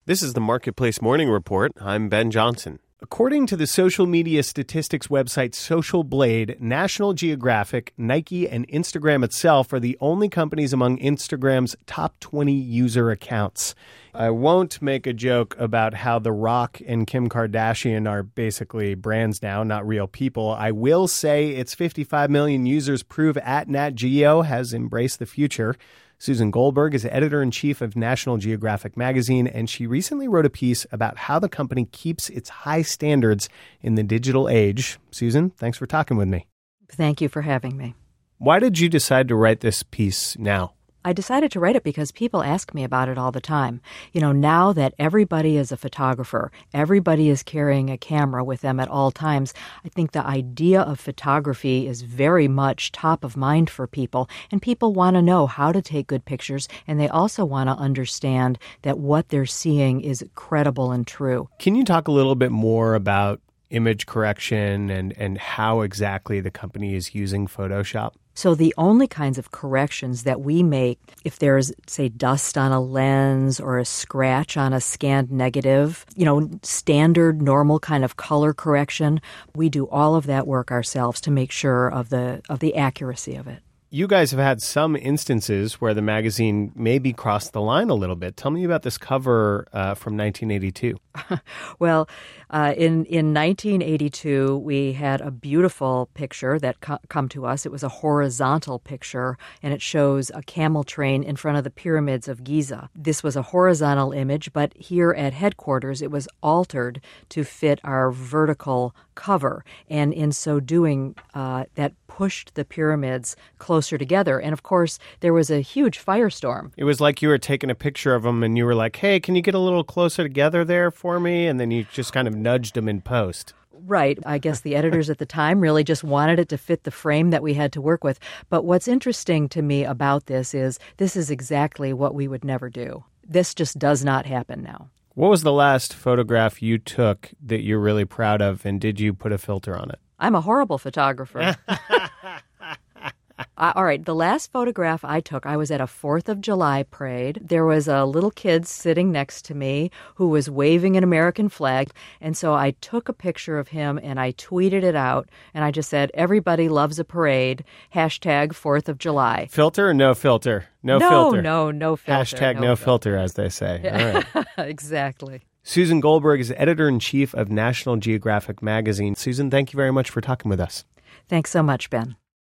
This is the Marketplace Morning Report. I'm Ben Johnson. According to the social media statistics website Social Blade, National Geographic, Nike, and Instagram itself are the only companies among Instagram's top 20 user accounts. I won't make a joke about how The Rock and Kim Kardashian are basically brands now, not real people. I will say its 55 million users prove Nat Geo has embraced the future. Susan Goldberg is editor-in-chief of National Geographic magazine, and she recently wrote a piece about how the company keeps its high standards in the digital age. Susan, thanks for talking with me. Thank you for having me. Why did you decide to write this piece now? I decided to write it because people ask me about it all the time. You know, now that everybody is a photographer, everybody is carrying a camera with them at all times, I think the idea of photography is very much top of mind for people. And people want to know how to take good pictures, and they also want to understand that what they're seeing is credible and true. Can you talk a little bit more about image correction and how exactly the company is using Photoshop? So the only kinds of corrections that we make, if there's, say, dust on a lens or a scratch on a scanned negative, standard, normal kind of color correction, we do all of that work ourselves to make sure of the accuracy of it. You guys have had some instances where the magazine maybe crossed the line a little bit. Tell me about this cover from 1982. Well, in 1982, we had a beautiful picture that come to us. It was a horizontal picture, and it shows a camel train in front of the pyramids of Giza. This was a horizontal image, but here at headquarters, it was altered to fit our vertical cover. And in so doing, that pushed the pyramids closer together. And of course, there was a huge firestorm. It was like you were taking a picture of them and you were like, hey, can you get a little closer together there for me? And then you just kind of nudged them in post. Right. I guess the editors at the time really just wanted it to fit the frame that we had to work with. But what's interesting to me about this is exactly what we would never do. This just does not happen now. What was the last photograph you took that you're really proud of, and did you put a filter on it? I'm a horrible photographer. All right, the last photograph I took, I was at a 4th of July parade. There was a little kid sitting next to me who was waving an American flag. And so I took a picture of him and I tweeted it out. And I just said, everybody loves a parade, hashtag 4th of July. Filter or no filter? No filter. No filter. Hashtag no filter, as they say. All right. Exactly. Susan Goldberg is editor-in-chief of National Geographic magazine. Susan, thank you very much for talking with us. Thanks so much, Ben.